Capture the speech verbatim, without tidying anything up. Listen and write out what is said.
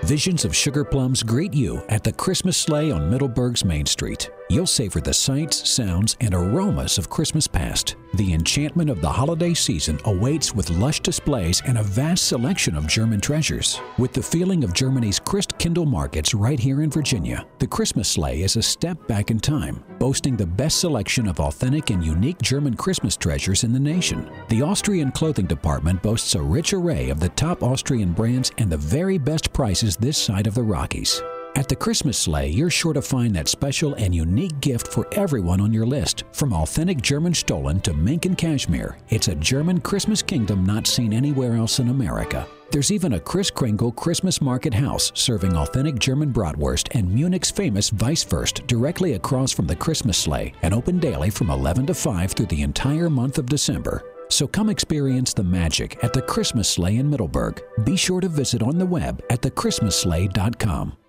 Visions of sugar plums greet you at the Christmas sleigh on Middleburg's Main Street. You'll savor the sights, sounds, and aromas of Christmas past. The enchantment of the holiday season awaits with lush displays and a vast selection of German treasures. With the feeling of Germany's Christkindl markets right here in Virginia, the Christmas sleigh is a step back in time, boasting the best selection of authentic and unique German Christmas treasures in the nation. The Austrian clothing department boasts a rich array of the top Austrian brands and the very best prices this side of the Rockies. At the Christmas sleigh, you're sure to find that special and unique gift for everyone on your list. From authentic German Stollen to mink and cashmere, it's a German Christmas kingdom not seen anywhere else in America. There's even a Kris Kringle Christmas market house serving authentic German bratwurst and Munich's famous Weisswurst directly across from the Christmas sleigh and open daily from eleven to five through the entire month of December. So come experience the magic at the Christmas sleigh in Middleburg. Be sure to visit on the web at the christmas sleigh dot com.